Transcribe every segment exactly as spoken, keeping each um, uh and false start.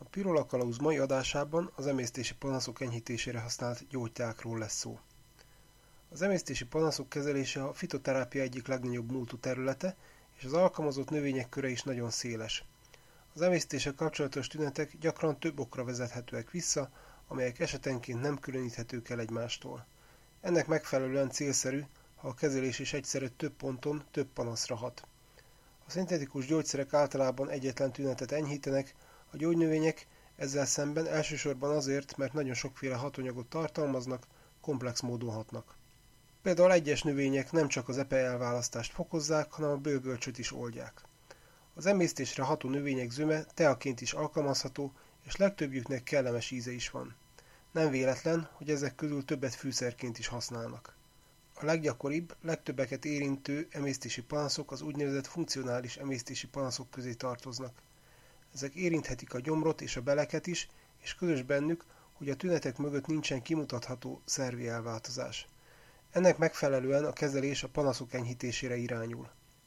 Pirula Kalauz mai adásában az emésztési panaszok enyhítésére használt gyógyteákról lesz szó. Az emésztési panaszok kezelése a fitoterápia egyik legnagyobb múltú területe, és az alkalmazott növények köre is nagyon széles. Az emésztéssel kapcsolatos tünetek gyakran több okra vezethetőek vissza, amelyek esetenként nem különíthetők el egymástól. Ennek megfelelően célszerű, ha a kezelés is egyszerre több ponton több panaszra hat. A szintetikus gyógyszerek általában egyetlen tünetet enyhítenek, a gyógynövények ezzel szemben elsősorban azért, mert nagyon sokféle hatóanyagot tartalmaznak, komplex módon hatnak. Például egyes növények nem csak az epe elválasztást fokozzák, hanem a bőrgölcsöt is oldják. Az emésztésre ható növények zöme teaként is alkalmazható, és legtöbbjüknek kellemes íze is van. Nem véletlen, hogy ezek közül többet fűszerként is használnak. A leggyakoribb, legtöbbeket érintő emésztési panaszok az úgynevezett funkcionális emésztési panaszok közé tartoznak. Ezek érinthetik a gyomrot és a beleket is, és közös bennük, hogy a tünetek mögött nincsen kimutatható szervi elváltozás. Ennek megfelelően a kezelés a panaszok enyhítésére irányul.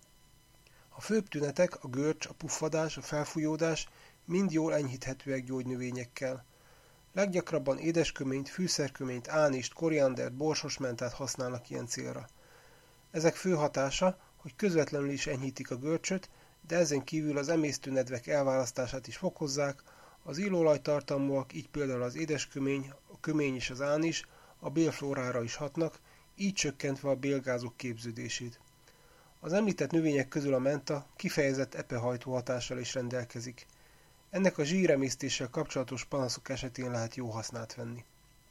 A főbb tünetek, a görcs, a puffadás, a felfújódás mind jól enyhíthetőek gyógynövényekkel. Leggyakrabban édesköményt, fűszerköményt, ánist, koriandert, borsosmentát használnak ilyen célra. Ezek fő hatása, hogy közvetlenül is enyhítik a görcsöt, de ezen kívül az emésztőnedvek elválasztását is fokozzák, az illóolajtartalmúak, így például az édeskömény, a kömény és az ánis a bélflórára is hatnak, így csökkentve a bélgázok képződését. Az említett növények közül a menta kifejezett epehajtó hatással is rendelkezik. Ennek a zsíremésztéssel kapcsolatos panaszok esetén lehet jó hasznát venni.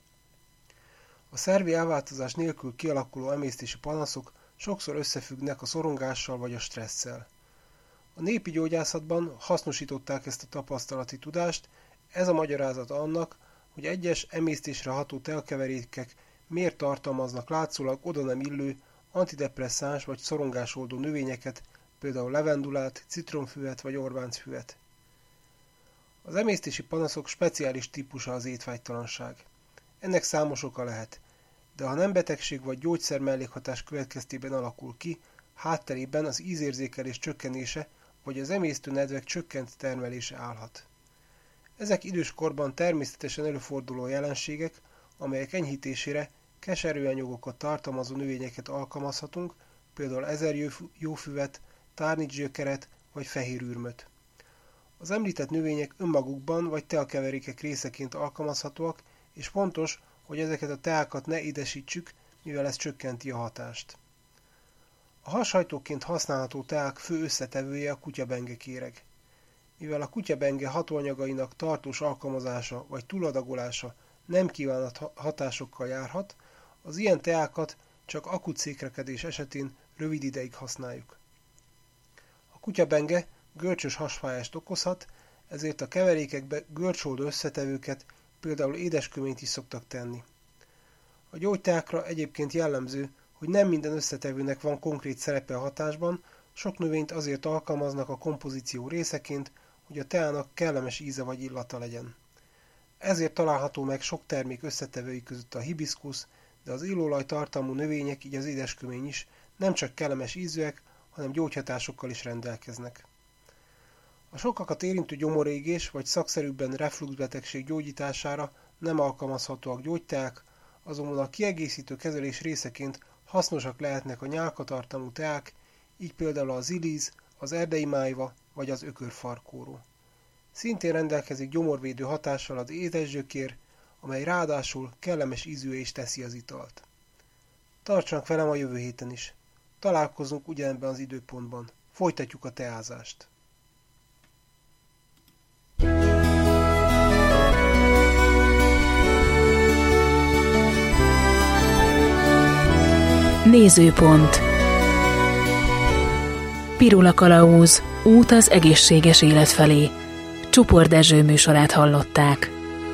A szervi elváltozás nélkül kialakuló emésztési panaszok sokszor összefüggnek a szorongással vagy a stresszel. A népi gyógyászatban hasznosították ezt a tapasztalati tudást, ez a magyarázat annak, hogy egyes emésztésre ható teakeverékek miért tartalmaznak látszólag oda nem illő antidepresszáns vagy szorongásoldó növényeket, például levendulát, citromfüvet vagy orváncfüvet. Az emésztési panaszok speciális típusa az étvágytalanság. Ennek számos oka lehet, de ha nem betegség vagy gyógyszer mellékhatás következtében alakul ki, hátterében az ízérzékelés csökkenése vagy az emésztőnedvek csökkent termelése állhat. Ezek időskorban természetesen előforduló jelenségek, amelyek enyhítésére keserőanyagokat tartalmazó növényeket alkalmazhatunk, például ezerjófüvet, tárnicsgyökeret vagy fehérürmöt. Az említett növények önmagukban vagy teakeverékek részeként alkalmazhatóak, és fontos, hogy ezeket a teákat ne édesítsük, mivel ez csökkenti a hatást. A hashajtóként használható teák fő összetevője a kutyabengekéreg. Mivel a kutyabenge hatóanyagainak tartós alkalmazása vagy túladagolása nem kívánt hatásokkal járhat, az ilyen teákat csak akut székrekedés esetén rövid ideig használjuk. A kutyabenge görcsös hasfájást okozhat, ezért a keverékekbe görcsoldó összetevőket, például édesköményt is szoktak tenni. A gyógyteákra egyébként jellemző, hogy nem minden összetevőnek van konkrét szerepe a hatásban, sok növényt azért alkalmaznak a kompozíció részeként, hogy a teának kellemes íze vagy illata legyen. Ezért található meg sok termék összetevői között a hibiszkusz, de az illóolaj tartalmú növények, így az édeskömény is nem csak kellemes ízűek, hanem gyógyhatásokkal is rendelkeznek. A sokakat érintő gyomorégés vagy szakszerűbben refluxbetegség gyógyítására nem alkalmazhatóak gyógyteák, azonban a kiegészítő kezelés részeként hasznosak lehetnek a nyálkatartalmú teák, így például az ilíz, az erdei májva vagy az ökörfarkóró. Szintén rendelkezik gyomorvédő hatással az édesgyökér, amely ráadásul kellemes ízűvé is teszi az italt. Tartsanak velem a jövő héten is. Találkozunk ugyanebben az időpontban. Folytatjuk a teázást. Nézőpont. Pirula Kalauz, út az egészséges élet felé. Csupor Dezső műsorát hallották.